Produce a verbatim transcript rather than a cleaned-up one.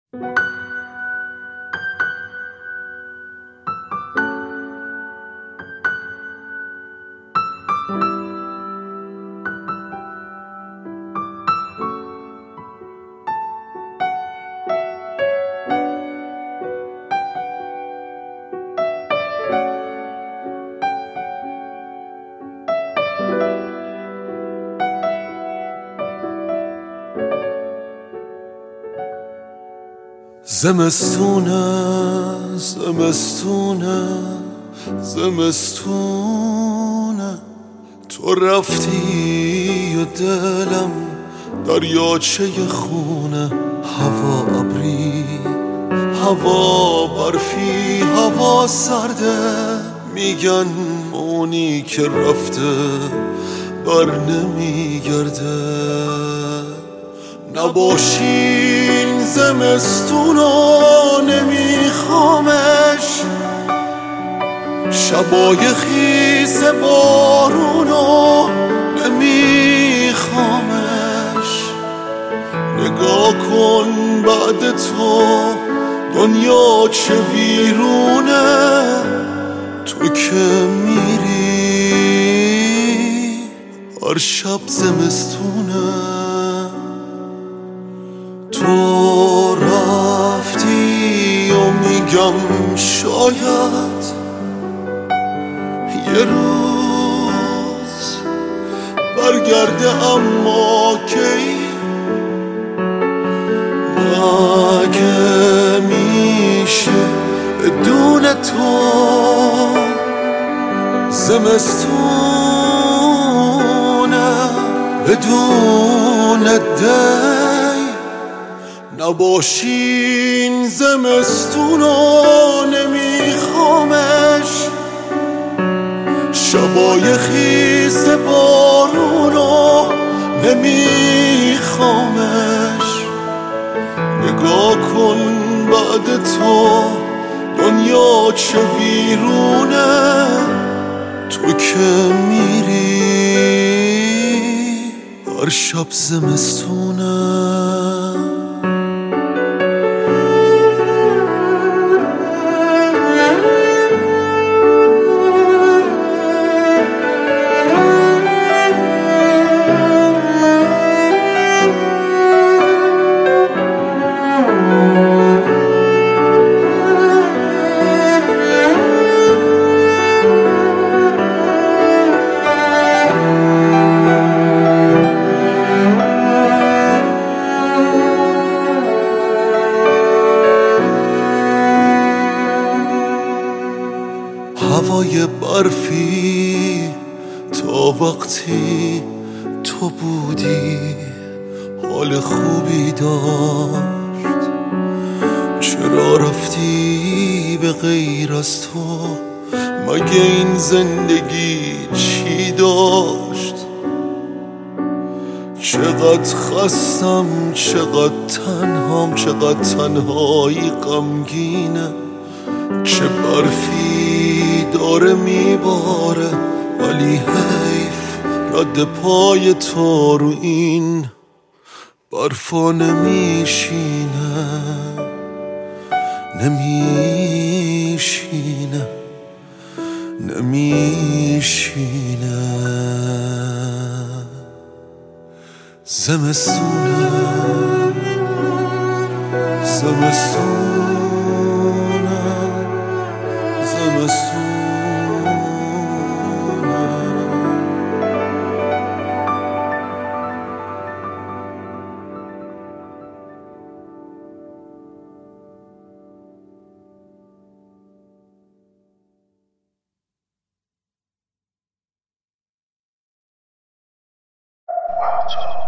زمستونه زمستونه زمستونه تو رفتی و دلم دریاچه خونه، هوا ابری، هوا برفی، هوا سرده، میگن اونی که رفته بر نمیگرده. نباشین زمستونو نمیخوامش، شبای خیس بارونو نمیخوامش. نگاه کن بعد تو دنیا چه ویرونه، تو که میری هر شب زمستونه. تو رفتی و میگم شاید یه روز برگرده، اما کی؟ مگه میشه بدون تو زمستونه بدون دی؟ نباشین زمستونو نمیخوامش، شبای خیس بارونو نمیخوامش. نگاه کن بعد تو دنیا چه ویرونه، تو که میری هر شب زمستونه. هوای برفی تا وقتی تو بودی حال خوبی داشت. چرا رفتی به غیر از تو؟ مگه این زندگی چی داشت؟ چقدر خستم، چقدر تنهام، چقدر تنهایی غمگینه. چه برفی داره میباره، ولی حیف رد پای تو رو این برفا نمیشینه نمیشینه نمیشینه. زمستونه زمستونه زمستونه. Wow.